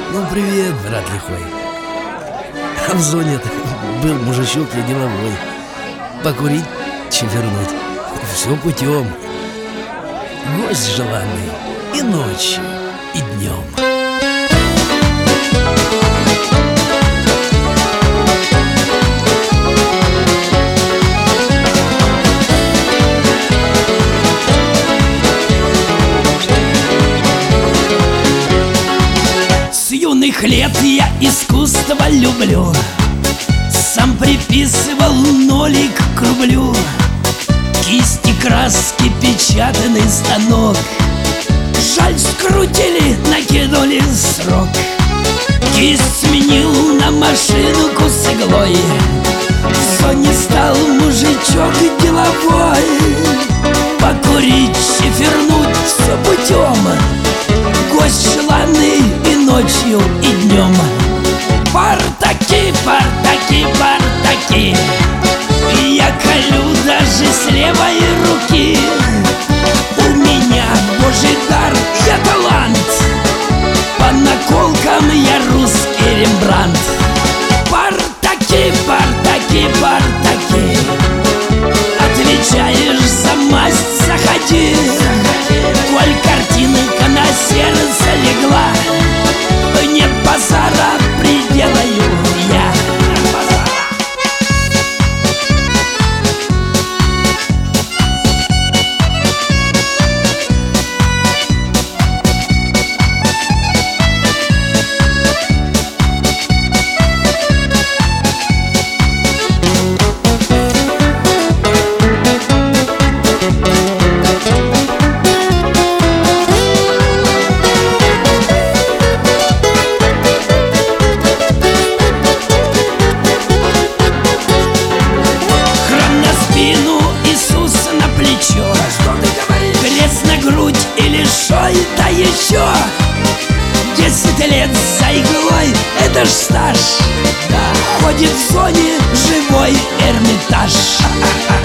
Ну, привет, брат лихой. А в зоне был мужичок я деловой. Покурить, чевернуть, все путем. Гость желанный и ночью, и днем. С юных лет я искусство люблю. Сам приписывал нолик к рублю. Кисти, краски, печатный станок. Жаль, скрутили, накинули срок. Кисть сменил на машинку с иглой. В зоне стал мужичок деловой. Покурить, чефернуть, все путем. Гость желанный и ночью, и днем. Партаки, партаки, партаки. Я колю даже с левой руки. У меня божий дар, я талант. По наколкам я русский Рембрандт. Партаки, партаки, партаки. Отвечаешь за масть, заходи. Коль картинка на сердце легла, нет базара, приделаю я. Крест на грудь или шой, да еще 10 лет за иглой, это ж стаж. Ходит в зоне живой Эрмитаж.